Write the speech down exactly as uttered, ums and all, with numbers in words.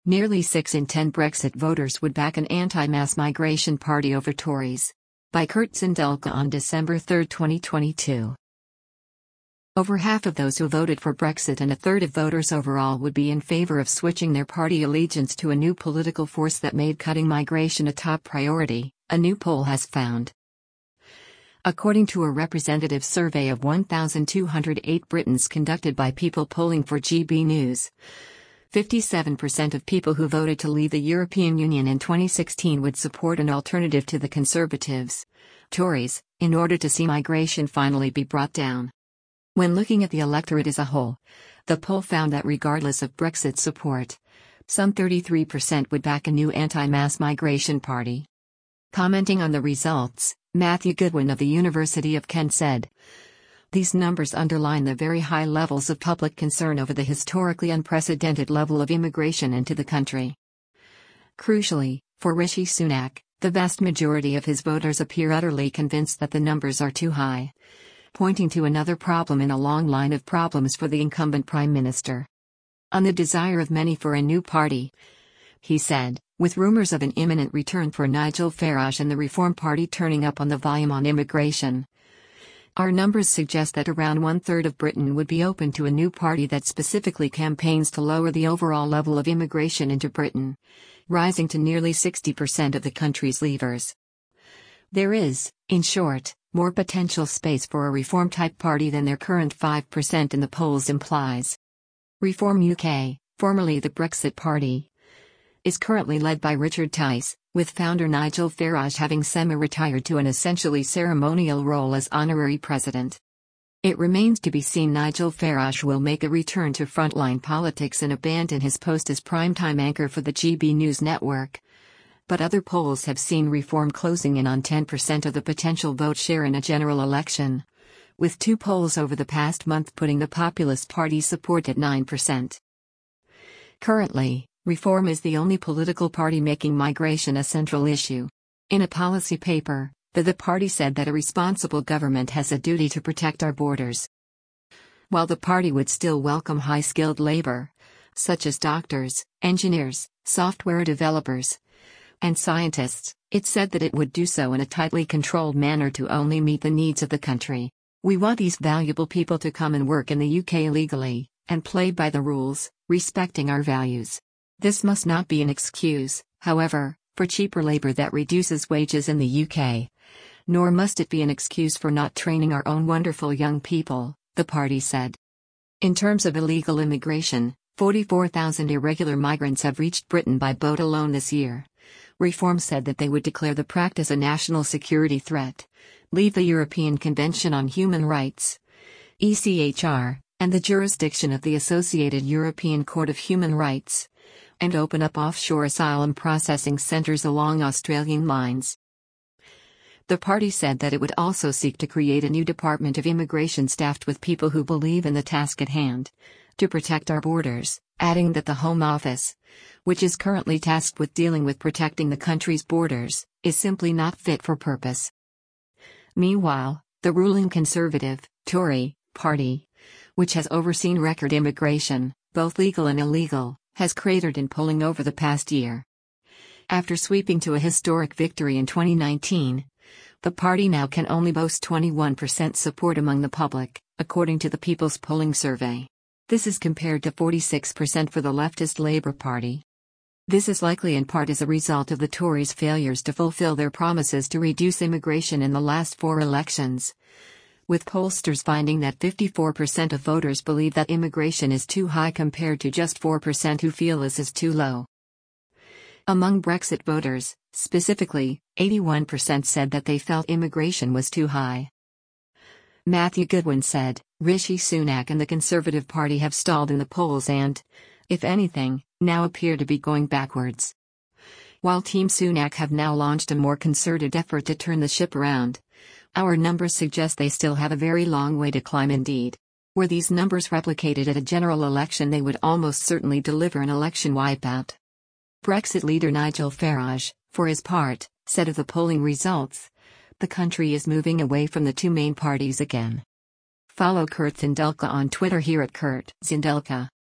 Nearly six in ten Brexit voters would back an anti-mass migration party over Tories. By Kurt Zindelka on December third, twenty twenty-two. Over half of those who voted for Brexit and a third of voters overall would be in favour of switching their party allegiance to a new political force that made cutting migration a top priority, a new poll has found. According to a representative survey of one thousand two hundred eight Britons conducted by People Polling for G B News, fifty-seven percent of people who voted to leave the European Union in twenty sixteen would support an alternative to the Conservatives, Tories, in order to see migration finally be brought down. When looking at the electorate as a whole, the poll found that regardless of Brexit support, some thirty-three percent would back a new anti-mass migration party. Commenting on the results, Matthew Goodwin of the University of Kent said, "These numbers underline the very high levels of public concern over the historically unprecedented level of immigration into the country." Crucially, for Rishi Sunak, the vast majority of his voters appear utterly convinced that the numbers are too high, pointing to another problem in a long line of problems for the incumbent Prime Minister. On the desire of many for a new party, he said, with rumours of an imminent return for Nigel Farage and the Reform Party turning up on the volume on immigration, our numbers suggest that around one-third of Britain would be open to a new party that specifically campaigns to lower the overall level of immigration into Britain, rising to nearly sixty percent of the country's leavers. There is, in short, more potential space for a Reform-type party than their current five percent in the polls implies. Reform U K, formerly the Brexit Party, is currently led by Richard Tice, with founder Nigel Farage having semi-retired to an essentially ceremonial role as honorary president. It remains to be seen Nigel Farage will make a return to frontline politics and abandon his post as primetime anchor for the G B News network. But other polls have seen Reform closing in on ten percent of the potential vote share in a general election, with two polls over the past month putting the Populist Party's support at nine percent. Currently, Reform is the only political party making migration a central issue. In a policy paper, the, the party said that a responsible government has a duty to protect our borders. While the party would still welcome high-skilled labor, such as doctors, engineers, software developers, and scientists, it said that it would do so in a tightly controlled manner to only meet the needs of the country. "We want these valuable people to come and work in the U K legally, and play by the rules, respecting our values. This must not be an excuse, however, for cheaper labor that reduces wages in the U K. Nor must it be an excuse for not training our own wonderful young people," the party said. In terms of illegal immigration, forty-four thousand irregular migrants have reached Britain by boat alone this year. Reform said that they would declare the practice a national security threat, leave the European Convention on Human Rights, E C H R, and the jurisdiction of the Associated European Court of Human Rights, and open up offshore asylum processing centres along Australian lines. The party said that it would also seek to create a new Department of Immigration staffed with people who believe in the task at hand, to protect our borders, adding that the Home Office, which is currently tasked with dealing with protecting the country's borders, is simply not fit for purpose. Meanwhile, the ruling Conservative, Tory, party, which has overseen record immigration, both legal and illegal, has cratered in polling over the past year. After sweeping to a historic victory in twenty nineteen, the party now can only boast twenty-one percent support among the public, according to the People's Polling Survey. This is compared to forty-six percent for the leftist Labour Party. This is likely in part as a result of the Tories' failures to fulfil their promises to reduce immigration in the last four elections, with pollsters finding that fifty-four percent of voters believe that immigration is too high compared to just four percent who feel this is too low. Among Brexit voters, specifically, eighty-one percent said that they felt immigration was too high. Matthew Goodwin said, Rishi Sunak and the Conservative Party have stalled in the polls and, if anything, now appear to be going backwards. While Team Sunak have now launched a more concerted effort to turn the ship around, our numbers suggest they still have a very long way to climb indeed. Were these numbers replicated at a general election, they would almost certainly deliver an election wipeout. Brexit leader Nigel Farage, for his part, said of the polling results, the country is moving away from the two main parties again. Follow Kurt Zindelka on Twitter here at Kurt Zindelka.